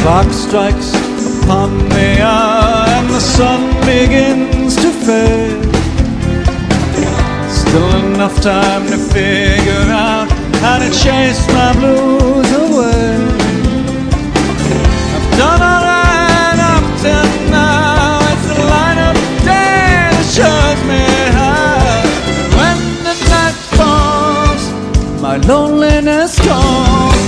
clock strikes upon the hour and the sun begins to fade. Still enough time to figure out how to chase my blues away. I've done all right up till now. It's the light of day that shows me how. When the night falls, my loneliness calls.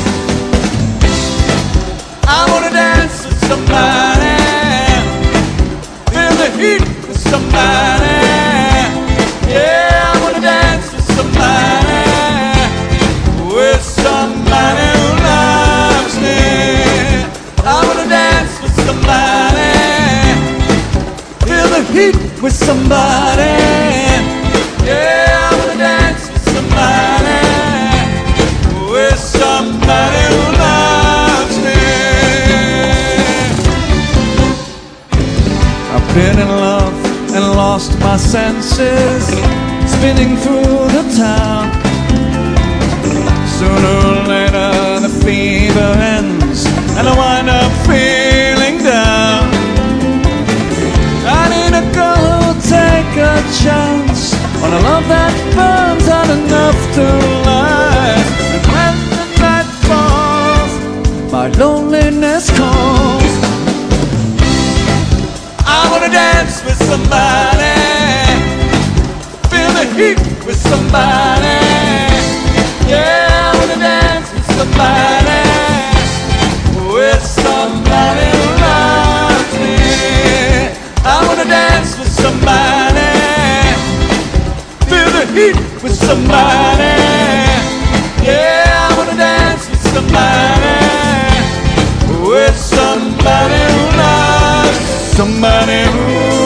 I wanna dance with somebody, feel the heat with somebody. Yeah, I wanna dance with somebody, with somebody who loves me. I wanna dance with somebody, feel the heat with somebody. Yeah, I wanna dance with somebody, with somebody who loves me. I've been in love and lost my senses, spinning through the town. Sooner or later the fever ends and I wind up feeling down. I need a girl who'll take a chance on a love that burns out enough to last. And when the night falls, my loneliness calls. I wanna dance with somebody, feel the heat with somebody. Yeah, I wanna dance with somebody, with somebody who loves me. I wanna dance with somebody, feel the heat with somebody. Yeah, I wanna dance with somebody, with somebody who loves me. Somebody who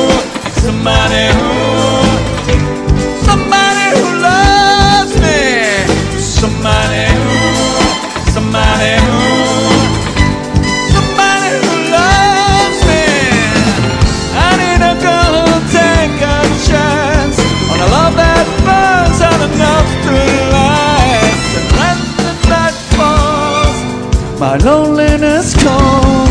loves me. Somebody who loves me. I need a girl who'll take a chance on a love that burns out enough to last. And when the night falls, my loneliness calls.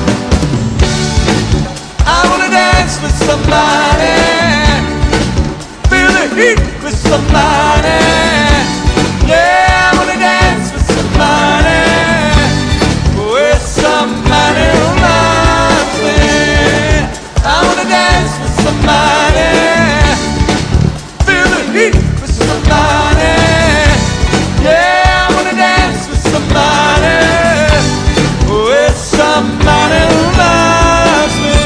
I wanna dance with somebody, feel the heat with somebody. Yeah, I wanna dance with somebody, with somebody who loves me. I wanna dance with somebody, feel the heat with somebody. Yeah, I wanna dance with somebody, with somebody who loves me.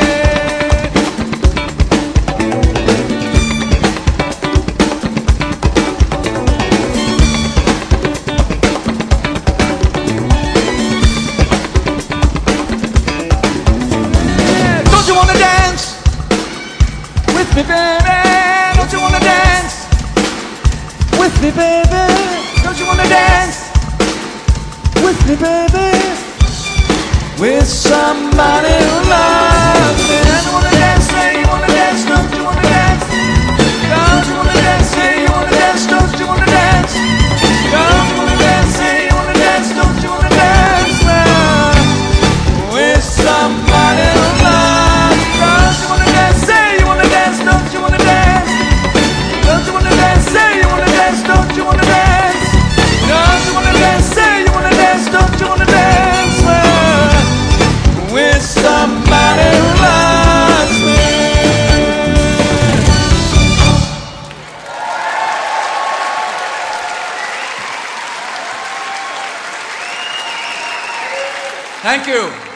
Me, baby, don't you wanna dance with me, baby? Don't you wanna dance with me, baby? With somebody who loves me. Don't you wanna dance? Say you wanna dance. Don't you wanna dance? Don't you wanna dance? Say you wanna dance. Don't you wanna dance? Don't you wanna dance? Say you wanna dance. Don't you wanna dance now? With somebody who loves me. Don't you wanna dance? Say you wanna dance. Don't you wanna dance? Don't you wanna dance? Say you wanna dance. Don't you wanna dance? Don't you wanna dance? Say you wanna dance. Don't you wanna dance with somebody who loves me? Thank you.